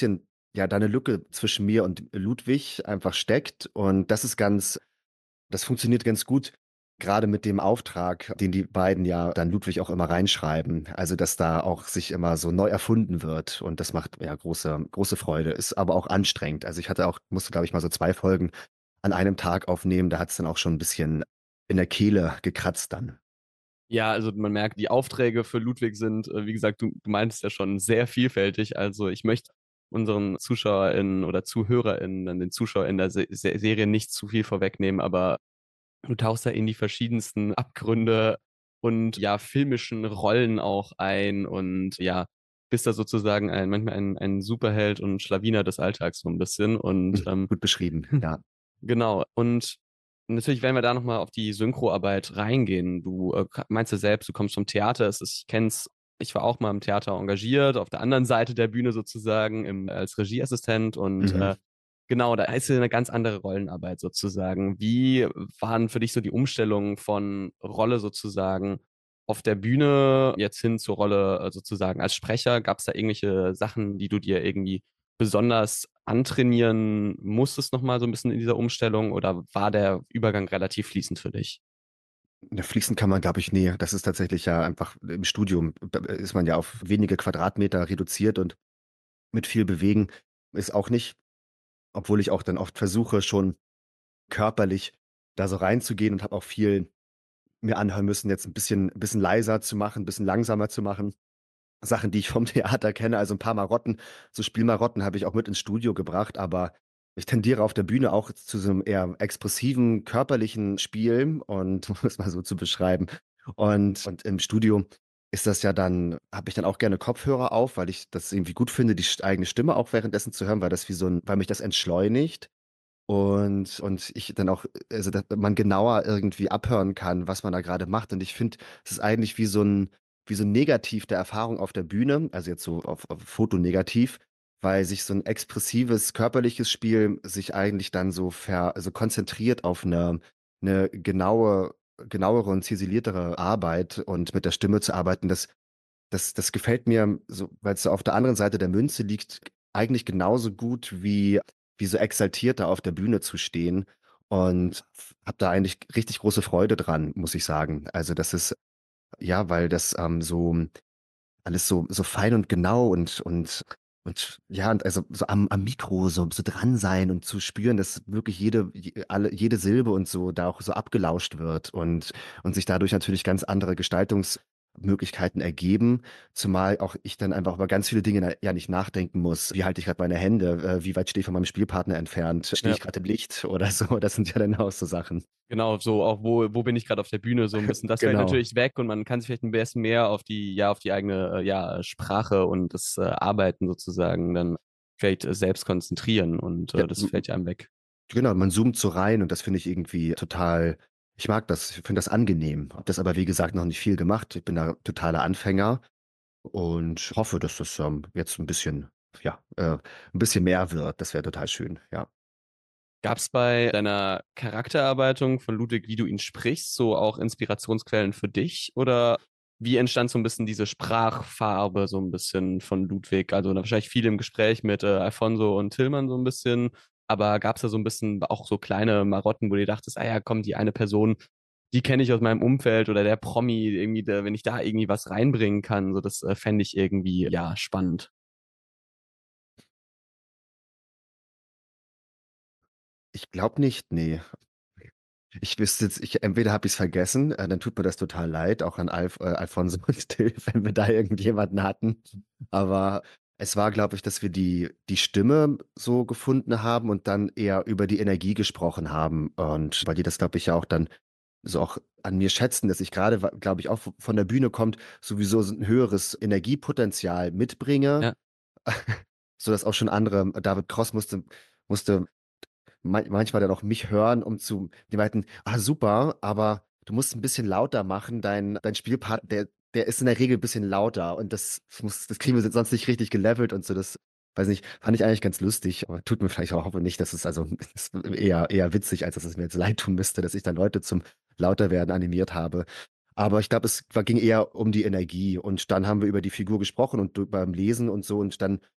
ja, da eine Lücke zwischen mir und Ludwig einfach steckt. Und das ist ganz das funktioniert ganz gut, gerade mit dem Auftrag, den die beiden ja dann Ludwig auch immer reinschreiben. Also, dass da auch sich immer so neu erfunden wird und das macht, ja, große große Freude, ist aber auch anstrengend. Also, ich hatte auch musste, glaube ich, mal so zwei Folgen an einem Tag aufnehmen, da hat's dann auch schon 'n bisschen in der Kehle gekratzt dann. Ja, also man merkt, die Aufträge für Ludwig sind, äh, wie gesagt, du du meintest ja schon, sehr vielfältig. Also, ich möchte unseren ZuschauerInnen oder ZuhörerInnen, dann den ZuschauerInnen der Se Se Serie nicht zu viel vorwegnehmen, aber du tauchst da in die verschiedensten Abgründe und, ja, filmischen Rollen auch ein und, ja, bist da sozusagen ein manchmal ein ein Superheld und Schlawiner des Alltags so 'n bisschen und, Hm, ähm gut beschrieben, ja. genau. Und natürlich werden wir da noch mal auf die Synchroarbeit reingehen. Du, äh, k meinst ja selbst, du kommst vom Theater. Es ist ich kenne es, ich war auch mal im Theater engagiert, auf der anderen Seite der Bühne sozusagen im als Regieassistent und, Mhm. äh, genau, da ist ja 'ne ganz andere Rollenarbeit sozusagen. Wie waren für dich so die Umstellungen von Rolle sozusagen auf der Bühne jetzt hin zur Rolle, äh, sozusagen als Sprecher? Gab's da irgendwelche Sachen, die du dir irgendwie besonders antrainieren musstest noch mal so 'n bisschen in dieser Umstellung oder war der Übergang relativ fließend für dich? Ja, fließend kann man, glaube ich, nie. Das ist tatsächlich ja einfach im Studium b ist man ja auf wenige Quadratmeter reduziert und mit viel bewegen ist auch nicht, obwohl ich auch dann oft versuche, schon körperlich da so reinzugehen und habe auch viel mir anhören müssen, jetzt 'n bisschen bisschen leiser zu machen, bisschen langsamer zu machen. Sachen, die ich vom Theater kenne, also 'n paar Marotten, so Spielmarotten habe ich auch mit ins Studio gebracht, aber ich tendiere auf der Bühne auch zu so 'nem eher expressiven körperlichen Spiel und um es mal so zu beschreiben. Und und im Studio ist das ja dann habe ich dann auch gerne Kopfhörer auf, weil ich das irgendwie gut finde, die sch eigene Stimme auch währenddessen zu hören, weil das wie so 'n weil mich das entschleunigt und und ich dann auch also, da man genauer irgendwie abhören kann, was man da grade macht. Und ich finde, es ist eigentlich wie so 'n wie so 'n Negativ der Erfahrung auf der Bühne, also jetzt so auf auf Foto-Negativ, weil sich so 'n expressives körperliches Spiel sich eigentlich dann so ver also konzentriert auf 'ne 'ne genaue genauere und ziseliertere Arbeit und mit der Stimme zu arbeiten, das das das gefällt mir so, weil's so auf der anderen Seite der Münze liegt, eigentlich genauso gut wie wie so exaltiert da auf der Bühne zu stehen und f habe da eigentlich richtig große Freude dran, muss ich sagen. Also, das ist ja, weil das, ähm, so alles so so fein und genau und und und ja, und also so am am Mikro so so dran sein und zu spüren, dass wirklich jede j alle jede Silbe und so da auch so abgelauscht wird und und sich dadurch natürlich ganz andere Gestaltungsmöglichkeiten ergeben, zumal auch ich dann einfach über ganz viele Dinge ja nicht nachdenken muss. Wie halte ich grad meine Hände? Äh, wie weit stehe ich von meinem Spielpartner entfernt? Stehe Ja. ich grad im Licht oder so? Das sind ja dann auch so Sachen. Genau, so auch wo wo bin ich grad auf der Bühne so 'n bisschen. Das fällt Genau. natürlich weg und man kann sich vielleicht 'n bisschen mehr auf die ja, auf die eigene, äh, ja, Sprache und das, äh, Arbeiten sozusagen dann vielleicht, äh, selbst konzentrieren und, Ja, äh, das m m fällt ja einem weg. Genau, man zoomt so rein und das finde ich irgendwie total ich mag das, ich finde das angenehm. Habe das aber, wie gesagt, noch nicht viel gemacht. Ich bin da totaler Anfänger und hoffe, dass das, ähm, jetzt 'n bisschen ja, äh, 'n bisschen mehr wird. Das wäre total schön, ja. Gab's bei deiner Charaktererarbeitung von Ludwig, wie du ihn sprichst, so auch Inspirationsquellen für dich? Oder wie entstand so 'n bisschen diese Sprachfarbe so 'n bisschen von Ludwig? Also, dann wahrscheinlich viel im Gespräch mit, äh, Alfonso und Tillmann so 'n bisschen, aber gab's da so 'n bisschen auch so kleine Marotten, wo du dir dachtest: „Ah ja, komm, die eine Person, die kenne ich aus meinem Umfeld oder der Promi irgendwie, der wenn ich da irgendwie was reinbringen kann, so das, äh, fände ich irgendwie, ja, spannend.“ Ich glaube nicht, ne. Ich wüsste jetzt ich entweder habe ich's vergessen, äh, dann tut mir das total leid, auch an Alf äh, Alfonso und Till, wenn wir da irgendjemanden hatten. Aber es war, glaube ich, dass wir die die Stimme so gefunden haben und dann eher über die Energie gesprochen haben. Und weil die das, glaube ich, ja auch dann so auch an mir schätzen, dass ich grade, wa glaube ich, auch v von der Bühne kommt, sowieso so 'n höheres Energiepotenzial mitbringe, Ja. sodass auch schon andere David Cross musste musste man manchmal dann auch mich hören, um zu die meinten: „Ah, super, aber du musst 'n bisschen lauter machen. Dein dein Spielpart der der ist in der Regel bisschen lauter und das muss das kriegen wir sonst nicht richtig gelevelt“ und so. Das weiß nicht, fand ich eigentlich ganz lustig, aber tut mir vielleicht auch nicht, dass es also ist eher eher witzig, als dass es mir jetzt leid tun müsste, dass ich dann Leute zum Lauterwerden animiert habe. Aber ich glaube, es war ging eher um die Energie und dann haben wir über die Figur gesprochen und du beim Lesen und so und dann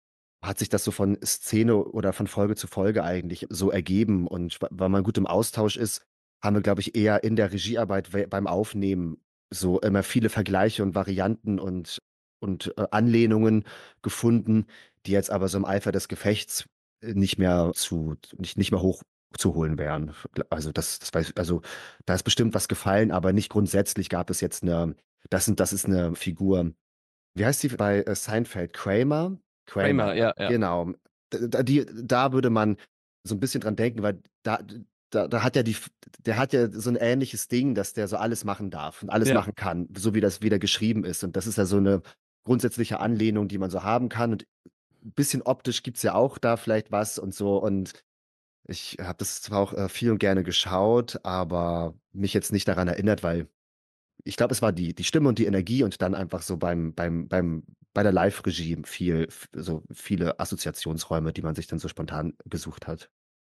hat sich das so von Szene oder von Folge zu Folge eigentlich so ergeben. Und wa- weil man gut im Austausch ist, haben wir, glaube ich, eher in der Regiearbeit we- beim Aufnehmen so immer viele Vergleiche und Varianten und, und äh, Anlehnungen gefunden, die jetzt aber so im Eifer des Gefechts äh, nicht mehr zu, nicht, nicht mehr hochzuholen wären. Also das, das weiß, also da ist bestimmt was gefallen, aber nicht grundsätzlich gab es jetzt eine, das, sind, das ist eine Figur. Wie heißt die bei äh, Seinfeld? Kramer? Kramer, Kramer, ja, ja. genau. Da, da- die, da würde man so ein bisschen dran denken, weil da, da, da hat ja die, der hat ja so ein ähnliches Ding, dass der so alles machen darf und alles Ja. machen kann, so wie das wieder geschrieben ist. Und das ist ja so eine grundsätzliche Anlehnung, die man so haben kann. Und ein bisschen optisch gibt es ja auch da vielleicht was und so. Und ich habe das zwar auch äh, viel und gerne geschaut, aber mich jetzt nicht daran erinnert, weil ich glaube, es war die, die Stimme und die Energie und dann einfach so beim, beim, beim, bei der Live-Regie viel, f- so viele Assoziationsräume, die man sich dann so spontan gesucht hat.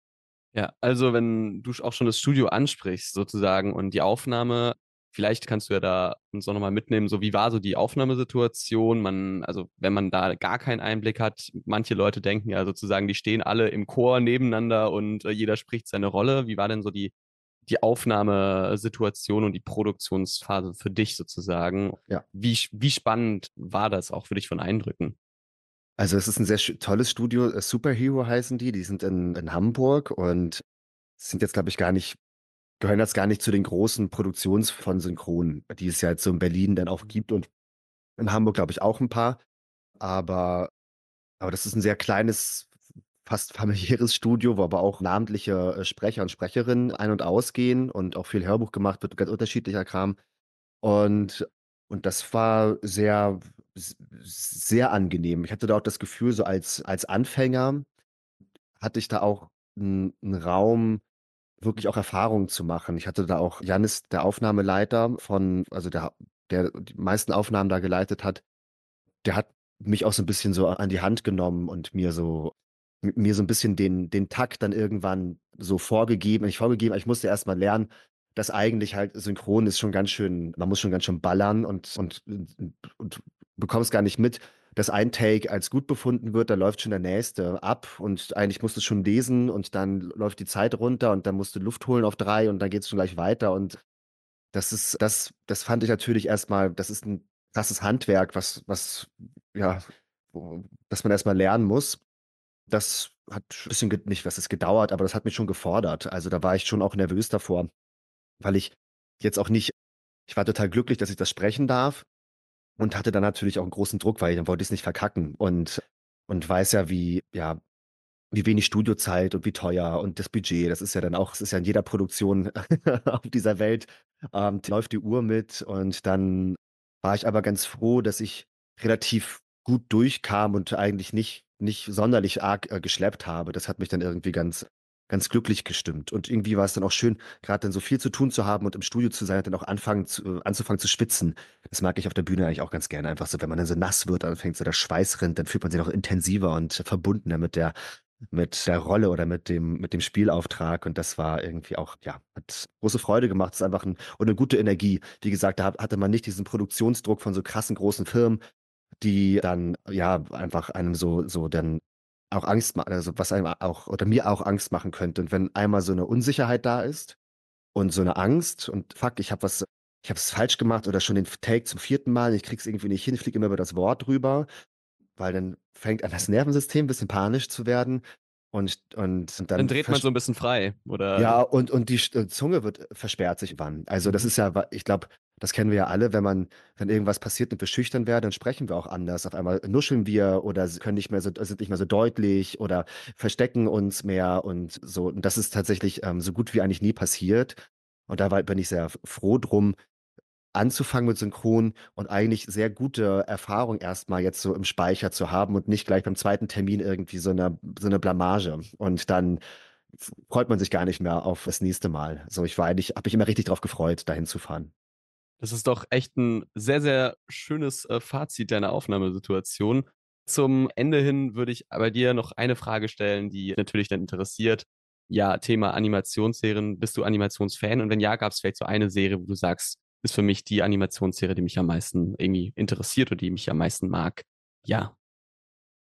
Ja, also wenn du auch schon das Studio ansprichst sozusagen und die Aufnahme, vielleicht kannst du ja da uns auch nochmal mitnehmen, so wie war so die Aufnahmesituation? Man, also wenn man da gar keinen Einblick hat, manche Leute denken ja sozusagen, die stehen alle im Chor nebeneinander und äh, jeder spricht seine Rolle. Wie war denn so die, die Aufnahmesituation und die Produktionsphase für dich sozusagen? Ja. Wie, wie spannend war das auch für dich von Eindrücken? Also es ist ein sehr schö- tolles Studio, äh, Superhero heißen die, die sind in, in Hamburg und sind jetzt, glaube ich, gar nicht, gehören jetzt gar nicht zu den großen Produktions von Synchron, die es ja jetzt so in Berlin dann auch gibt und in Hamburg, glaube ich, auch ein paar. Aber, aber das ist ein sehr kleines, fast familiäres Studio, wo aber auch namentliche äh, Sprecher und Sprecherinnen ein- und ausgehen und auch viel Hörbuch gemacht wird, ganz unterschiedlicher Kram. Und, und das war sehr, s- sehr angenehm. Ich hatte da auch das Gefühl, so als, als Anfänger hatte ich da auch einen Raum, wirklich auch Erfahrungen zu machen. Ich hatte da auch Jannis, der Aufnahmeleiter von, also der, der die meisten Aufnahmen da geleitet hat, der hat mich auch so ein bisschen so an die Hand genommen und mir so m mir so ein bisschen den den Takt dann irgendwann so vorgegeben nicht vorgegeben, aber ich musste erst mal lernen, dass eigentlich halt synchron ist schon ganz schön man muss schon ganz schön ballern und und und und bekommst gar nicht mit, dass ein Take als gut befunden wird, da läuft schon der nächste ab und eigentlich musst du schon lesen und dann läuft die Zeit runter und dann musst du Luft holen auf drei und dann geht's schon gleich weiter und das ist das das fand ich natürlich erst mal das ist 'n krasses Handwerk, was was ja, wo das man erst mal lernen muss. Das hat 'n bisschen ge nicht was ist gedauert, aber das hat mich schon gefordert. Also, da war ich schon auch nervös davor, weil ich jetzt auch nicht ich war total glücklich, dass ich das sprechen darf und hatte dann natürlich auch 'n großen Druck, weil dann wollte ich's nicht verkacken und und weiß ja, wie ja, wie wenig Studiozeit und wie teuer und das Budget. Das ist ja dann auch es ist ja in jeder Produktion auf dieser Welt, ähm, läuft die Uhr mit und dann war ich aber ganz froh, dass ich relativ gut durchkam und eigentlich nicht nicht sonderlich arg, äh, geschleppt habe. Das hat mich dann irgendwie ganz ganz glücklich gestimmt. Und irgendwie war es dann auch schön, grad dann so viel zu tun zu haben und im Studio zu sein und dann auch anfangen zu äh, anzufangen zu schwitzen. Das mag ich auf der Bühne eigentlich auch ganz gerne. Einfach so, wenn man dann so nass wird, anfängt so der Schweiß rinnt, dann fühlt man sich noch intensiver und verbundener mit der mit der Rolle oder mit dem mit dem Spielauftrag und das war irgendwie auch ja, hat große Freude gemacht. Es ist einfach 'n und 'ne gute Energie. Wie gesagt, da hat hatte man nicht diesen Produktionsdruck von so krassen großen Firmen, die dann, ja, einfach einem so so dann auch Angst ma also, was einem auch oder mir auch Angst machen könnte. Und wenn einmal so 'ne Unsicherheit da ist und so 'ne Angst und: „Fuck, ich habe was ich habe es falsch gemacht oder schon den Take zum vierten Mal, ich kriege es irgendwie nicht hin, ich fliege immer über das Wort drüber.“ Weil dann fängt an das Nervensystem 'n bisschen panisch zu werden und und und Dann dann dreht man versch so ein bisschen frei, oder? ja, und und die Sch äh, Zunge wird versperrt sich wann. Also, das Mhm. ist ja wa ich glaube, das kennen wir ja alle, wenn man wenn irgendwas passiert und wir schüchtern werden, dann sprechen wir auch anders. Auf einmal nuscheln wir oder s können nicht mehr so sind nicht mehr so deutlich oder verstecken uns mehr und so. Und das ist tatsächlich, ähm, so gut wie eigentlich nie passiert. Und da war bin ich sehr f froh drum, anzufangen mit Synchron und eigentlich sehr gute Erfahrung erst mal jetzt so im Speicher zu haben und nicht gleich beim zweiten Termin irgendwie so 'ne so 'ne Blamage. Und dann f freut man sich gar nicht mehr auf das nächste Mal. So, ich war eigentlich habe mich immer richtig drauf gefreut, dahin zu fahren. Das ist doch echt ein sehr, sehr schönes, äh, Fazit deiner Aufnahmesituation. Zum Ende hin würde ich bei dir noch eine Frage stellen, die natürlich dann interessiert. Ja, Thema Animationsserien. Bist du Animationsfan? Und wenn ja, gab es vielleicht so eine Serie, wo du sagst: „Ist für mich die Animationsserie, die mich am meisten irgendwie interessiert oder die mich am meisten mag?“ Ja.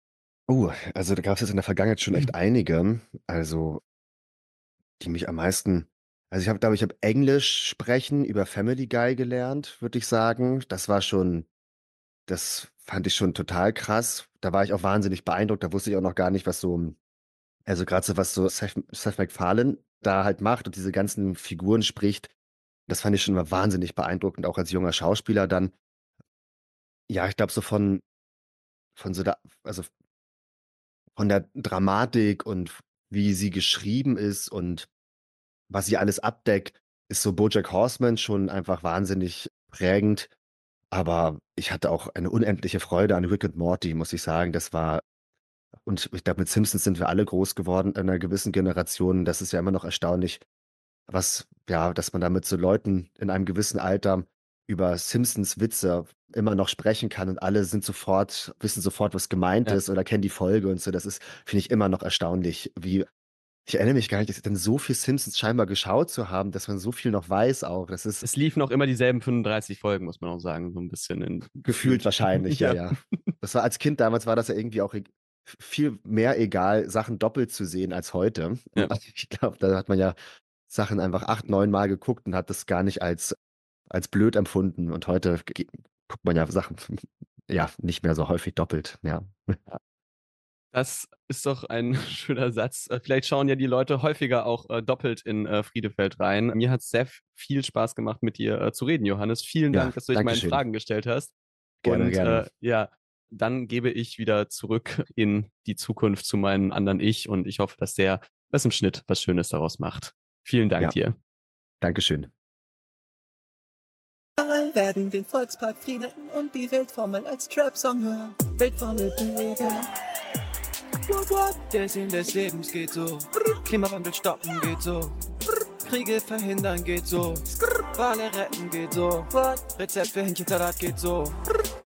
Oh, also da gab es jetzt in der Vergangenheit schon echt einige, also die mich am meisten also ich habe glaube ich habe Englisch sprechen über Family Guy gelernt, würde ich sagen. Das war schon das fand ich schon total krass. Da war ich auch wahnsinnig beeindruckt. Da wusste ich auch noch gar nicht, was so also gerade so was so Seth Seth MacFarlane da halt macht und diese ganzen Figuren spricht. Das fand ich schon immer wahnsinnig beeindruckend, auch als junger Schauspieler dann. Ja, ich glaube so von von so der also von der Dramatik und wie sie geschrieben ist und was sie alles abdeckt, ist so BoJack Horseman schon einfach wahnsinnig prägend. Aber ich hatte auch eine unendliche Freude an Rick and Morty, muss ich sagen. Das war und ich glaube, mit Simpsons sind wir alle groß geworden in einer gewissen Generation. Das ist ja immer noch erstaunlich, was ja, dass man da mit so Leuten in einem gewissen Alter über Simpsons-Witze immer noch sprechen kann und alle sind sofort wissen sofort, was gemeint Ja. ist oder kennen die Folge und so. Das ist finde ich immer noch erstaunlich, wie ich erinnere mich gar nicht, dass dann so viel Simpsons scheinbar geschaut zu haben, dass man so viel noch weiß auch. Das ist Es liefen noch immer dieselben fünfunddreißig Folgen, muss man auch sagen, so ein bisschen in gefühlt wahrscheinlich, ja, Ja. ja. Das war als Kind damals war das ja irgendwie auch e viel mehr egal, Sachen doppelt zu sehen als heute. Ja. Also, ich glaube, da hat man ja Sachen einfach acht, neun Mal geguckt und hat das gar nicht als als blöd empfunden. Und heute g guckt man ja Sachen, ja, nicht mehr so häufig doppelt, ja. Das ist doch ein schöner Satz. Äh, vielleicht schauen ja die Leute häufiger auch äh, doppelt in äh, Friedefeld rein. Mir hat's sehr f viel Spaß gemacht, mit dir äh, zu reden, Johannes. Vielen Ja, Dank, dass du dich danke meinen schön. Fragen gestellt hast. Gerne, Und gerne. äh, ja, dann gebe ich wieder zurück in die Zukunft zu meinem anderen Ich und ich hoffe, dass der was im Schnitt was Schönes daraus macht. Vielen Dank Ja. dir. Dankeschön. Alle werden den Volkspark Frieden und die Weltformel als Trap-Song hören. Weltformel bewegen. What, what? Der Sinn des Lebens geht so. Klimawandel stoppen geht so. Kriege verhindern geht so. Wale retten geht so. Rezept für Hähnchensalat geht so.